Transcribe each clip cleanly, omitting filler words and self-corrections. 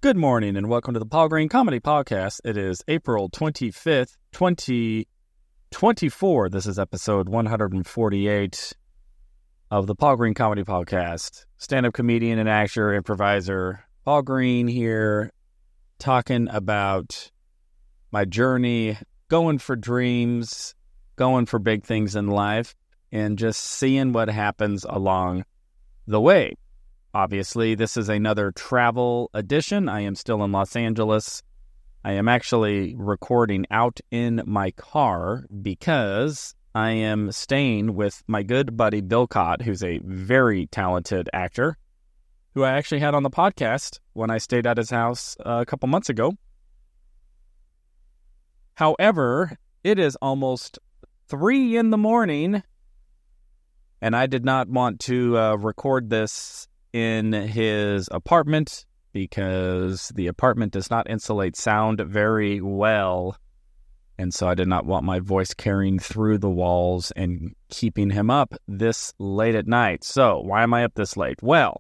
Good morning and welcome to the Paul Green Comedy Podcast. It is April 25th, 2024. This is episode 148 of the Paul Green Comedy Podcast. Stand-up comedian and actor, improviser, Paul Green here, talking about my journey, going for dreams, going for big things in life, and just seeing what happens along the way. Obviously, this is another travel edition. I am still in Los Angeles. I am actually recording out in my car because I am staying with my good buddy Bill Cott, who's a very talented actor, who I actually had on the podcast when I stayed at his house a couple months ago. However, it is almost 3 a.m, and I did not want to record this in his apartment because the apartment does not insulate sound very well. And so I did not want my voice carrying through the walls and keeping him up this late at night. So why am I up this late? Well,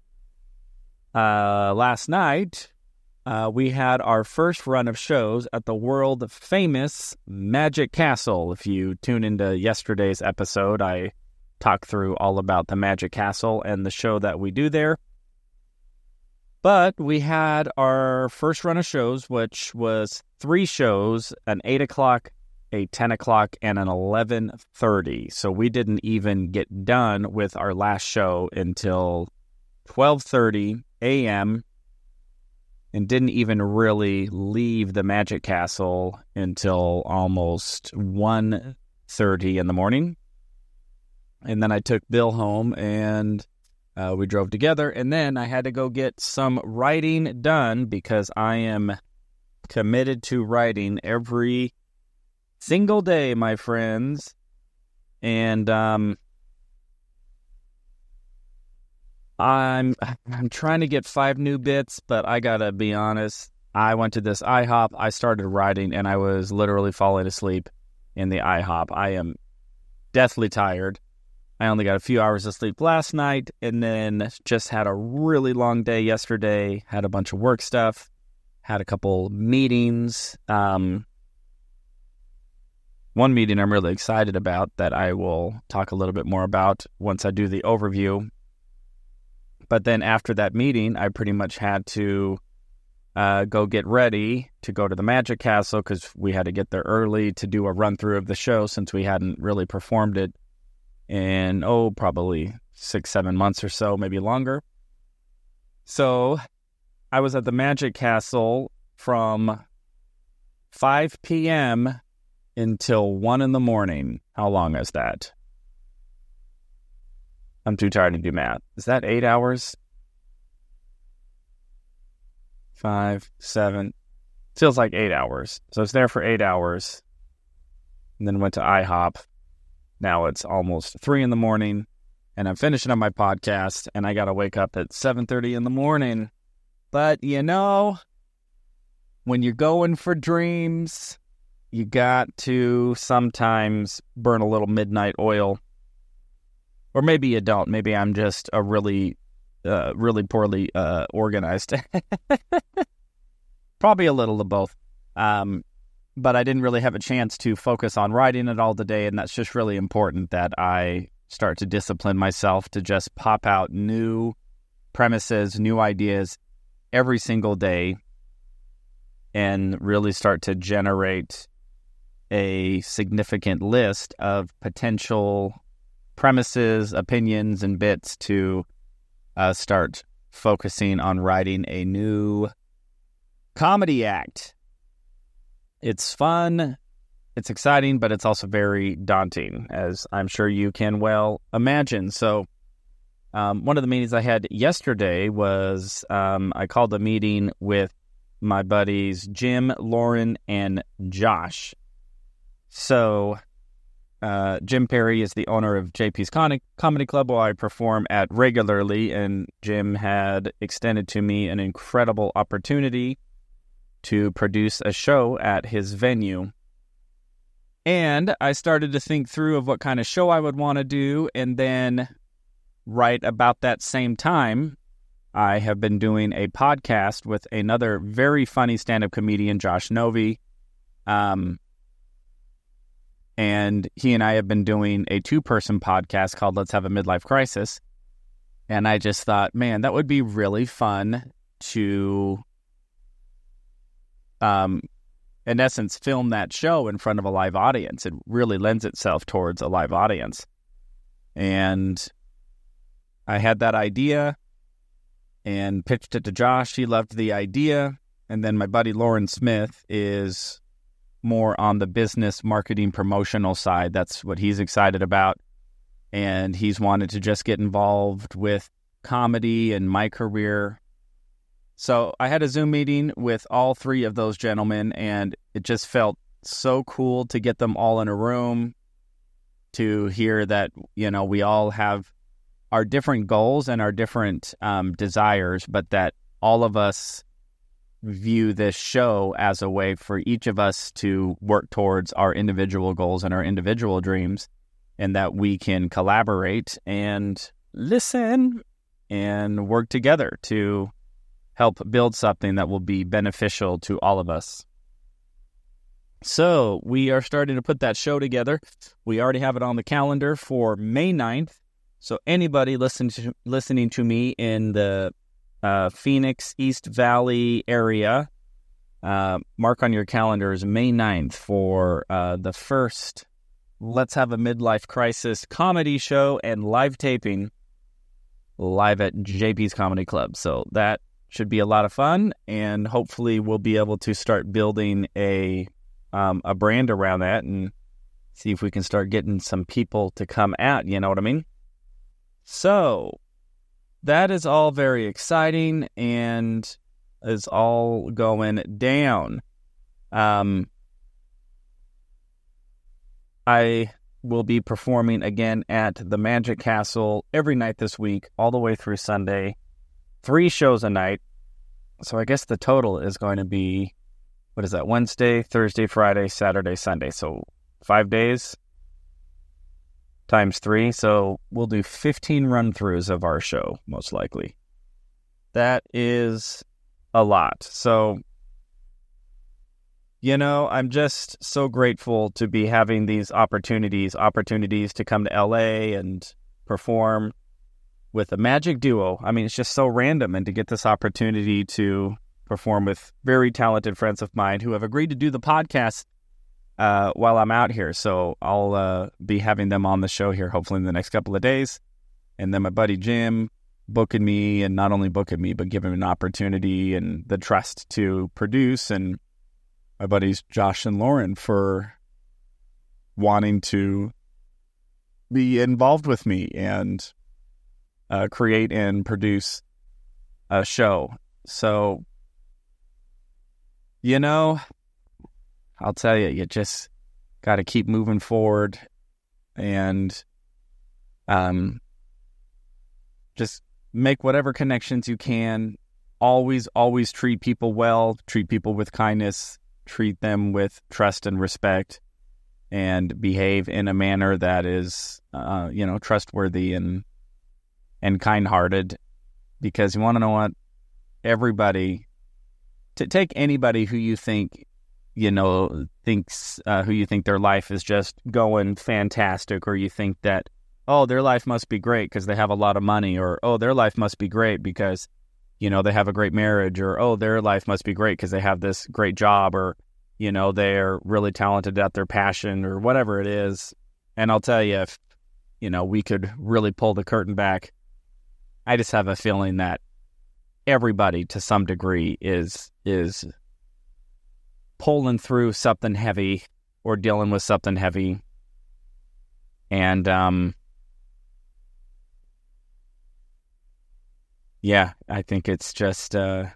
last night we had our first run of shows at the world famous Magic Castle. If you tune into yesterday's episode, I talk through all about the Magic Castle and the show that we do there. But we had our first run of shows, which was 3 shows, an 8 o'clock, a 10 o'clock, and an 11:30. So we didn't even get done with our last show until 12:30 a.m. and didn't even really leave the Magic Castle until almost 1:30 in the morning. And then I took Bill home, and we drove together. And then I had to go get some writing done because I am committed to writing every single day, my friends. And I'm trying to get 5 new bits, but I gotta be honest. I went to this IHOP. I started writing, and I was literally falling asleep in the IHOP. I am deathly tired. I only got a few hours of sleep last night, and then just had a really long day yesterday, had a bunch of work stuff, had a couple meetings. One meeting I'm really excited about that I will talk a little bit more about once I do the overview. But then after that meeting, I pretty much had to go get ready to go to the Magic Castle because we had to get there early to do a run-through of the show since we hadn't really performed it in, probably 6-7 months or so, maybe longer. So I was at the Magic Castle from 5 p.m. until 1 a.m. How long is that? I'm too tired to do math. Is that 8 hours? 5, 7. Feels like 8 hours. So I was there for 8 hours. And then went to IHOP. Now it's almost 3 a.m, and I'm finishing up my podcast, and I got to wake up at 7:30 in the morning. But, when you're going for dreams, you got to sometimes burn a little midnight oil. Or maybe you don't. Maybe I'm just a really poorly organized. Probably a little of both. But I didn't really have a chance to focus on writing it all today, and that's just really important that I start to discipline myself to just pop out new premises, new ideas every single day, and really start to generate a significant list of potential premises, opinions, and bits to start focusing on writing a new comedy act. It's fun, it's exciting, but it's also very daunting, as I'm sure you can well imagine. So one of the meetings I had yesterday was I called a meeting with my buddies Jim, Lauren, and Josh. So Jim Perry is the owner of JP's Comedy Club, where I perform at regularly, and Jim had extended to me an incredible opportunity to produce a show at his venue. And I started to think through of what kind of show I would want to do, and then right about that same time, I have been doing a podcast with another very funny stand-up comedian, Josh Novi. And he and I have been doing a 2-person podcast called Let's Have a Midlife Crisis. And I just thought, man, that would be really fun to, in essence, film that show in front of a live audience. It really lends itself towards a live audience. And I had that idea and pitched it to Josh. He loved the idea. And then my buddy Lauren Smith is more on the business, marketing, promotional side. That's what he's excited about. And he's wanted to just get involved with comedy and my career. So I had a Zoom meeting with all 3 of those gentlemen, and it just felt so cool to get them all in a room, to hear that, we all have our different goals and our different desires, but that all of us view this show as a way for each of us to work towards our individual goals and our individual dreams, and that we can collaborate and listen and work together to help build something that will be beneficial to all of us. So we are starting to put that show together. We already have it on the calendar for May 9th. So anybody listening to me in the Phoenix, East Valley area, mark on your calendars May 9th for the first Let's Have a Midlife Crisis comedy show and live taping live at JP's Comedy Club. So that should be a lot of fun, and hopefully we'll be able to start building a brand around that and see if we can start getting some people to come out, you know what I mean? So that is all very exciting and is all going down. I will be performing again at the Magic Castle every night this week, all the way through Sunday. 3 shows a night. So I guess the total is going to be, what is that, Wednesday, Thursday, Friday, Saturday, Sunday. So 5 days times 3. So we'll do 15 run-throughs of our show, most likely. That is a lot. So, I'm just so grateful to be having these opportunities to come to LA and perform with a magic duo. I mean, it's just so random, and to get this opportunity to perform with very talented friends of mine who have agreed to do the podcast while I'm out here. So I'll be having them on the show here hopefully in the next couple of days. And then my buddy Jim booking me, and not only booking me, but giving me an opportunity and the trust to produce. And my buddies Josh and Lauren for wanting to be involved with me and create and produce a show. So, I'll tell you, you just got to keep moving forward and just make whatever connections you can. Always treat people well, treat people with kindness, treat them with trust and respect, and behave in a manner that is, trustworthy and kind-hearted. Because you want to know what? Everybody, take anybody who you think, thinks, who you think their life is just going fantastic, or you think that, oh, their life must be great because they have a lot of money, or, oh, their life must be great because, they have a great marriage, or, oh, their life must be great because they have this great job, or, they're really talented at their passion, or whatever it is. And I'll tell you, if, we could really pull the curtain back, I just have a feeling that everybody to some degree is pulling through something heavy or dealing with something heavy. And, I think it's just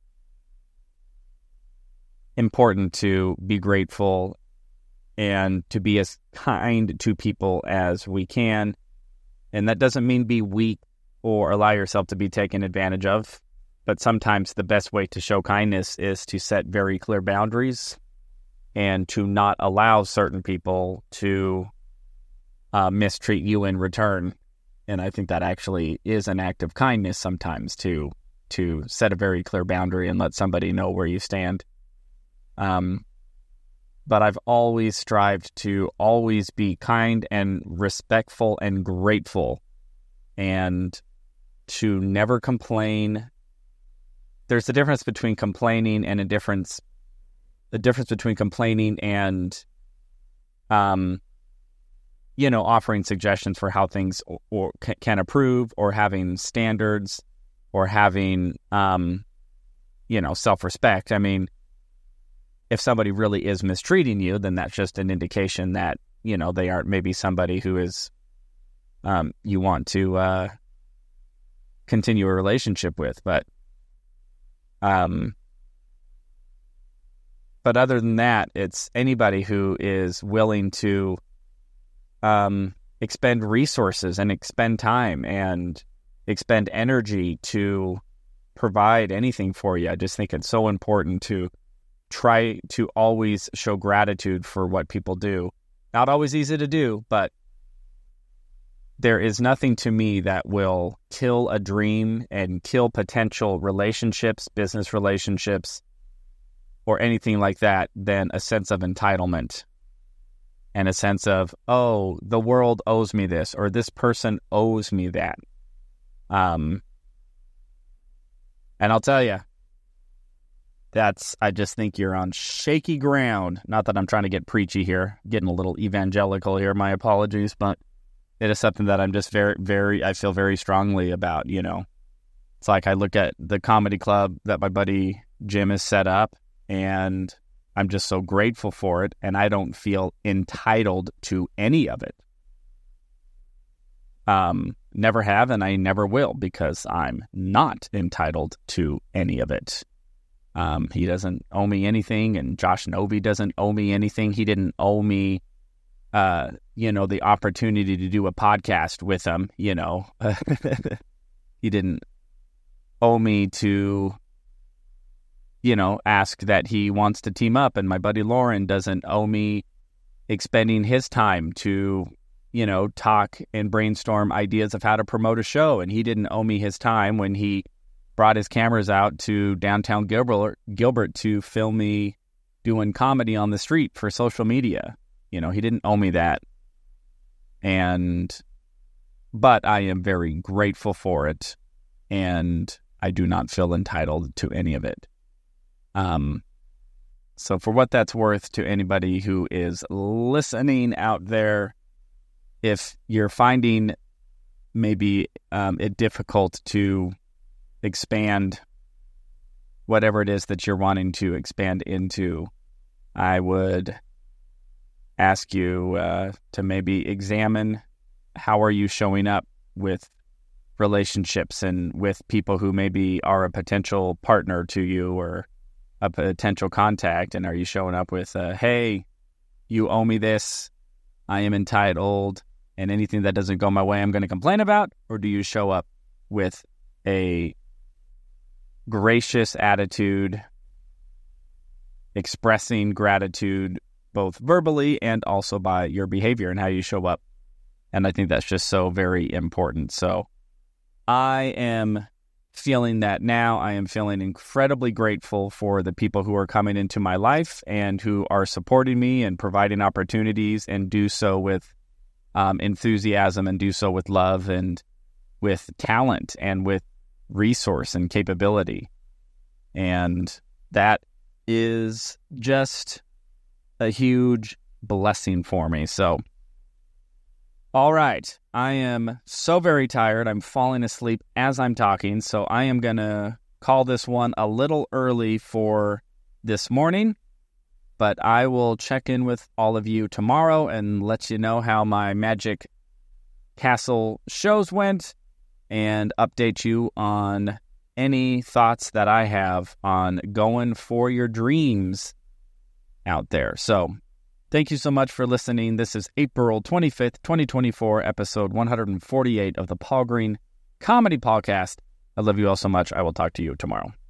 important to be grateful and to be as kind to people as we can. And that doesn't mean be weak or allow yourself to be taken advantage of. But sometimes the best way to show kindness is to set very clear boundaries and to not allow certain people to mistreat you in return. And I think that actually is an act of kindness sometimes to to set a very clear boundary and let somebody know where you stand. But I've always strived to always be kind and respectful and grateful, and to never complain. There's a difference between complaining and the difference between complaining and, offering suggestions for how things or can improve, or having standards, or having, self-respect. I mean, if somebody really is mistreating you, then that's just an indication that, they aren't maybe somebody who is, you want to continue a relationship with. But other than that, it's anybody who is willing to expend resources and expend time and expend energy to provide anything for you. I just think it's so important to try to always show gratitude for what people do. Not always easy to do, but there is nothing to me that will kill a dream and kill potential relationships, business relationships, or anything like that than a sense of entitlement and a sense of, oh, the world owes me this, or this person owes me that. And I'll tell you, I just think you're on shaky ground. Not that I'm trying to get preachy here, getting a little evangelical here, my apologies, but it is something that I'm just I feel very strongly about, It's like I look at the comedy club that my buddy Jim has set up, and I'm just so grateful for it, and I don't feel entitled to any of it. Never have, and I never will, because I'm not entitled to any of it. He doesn't owe me anything, and Josh Novy doesn't owe me anything. He didn't owe me, the opportunity to do a podcast with him, He didn't owe me to, ask that he wants to team up, and my buddy Lauren doesn't owe me expending his time to, talk and brainstorm ideas of how to promote a show, and he didn't owe me his time when he brought his cameras out to downtown Gilbert to film me doing comedy on the street for social media. He didn't owe me that. But I am very grateful for it, and I do not feel entitled to any of it. So for what that's worth to anybody who is listening out there, if you're finding maybe it difficult to expand whatever it is that you're wanting to expand into, I would ask you to maybe examine how are you showing up with relationships and with people who maybe are a potential partner to you or a potential contact, and are you showing up with, hey, you owe me this, I am entitled, and anything that doesn't go my way I'm going to complain about? Or do you show up with a gracious attitude, expressing gratitude both verbally and also by your behavior and how you show up? And I think that's just so very important. So I am feeling that now. I am feeling incredibly grateful for the people who are coming into my life and who are supporting me and providing opportunities, and do so with enthusiasm, and do so with love and with talent and with resource and capability. And that is just a huge blessing for me. So, all right, I am so very tired. I'm falling asleep as I'm talking, so I am going to call this one a little early for this morning, but I will check in with all of you tomorrow and let you know how my Magic Castle shows went, and update you on any thoughts that I have on going for your dreams out there. So thank you so much for listening. This is April 25th, 2024, episode 148 of the Paul Green Comedy Podcast. I love you all so much. I will talk to you tomorrow.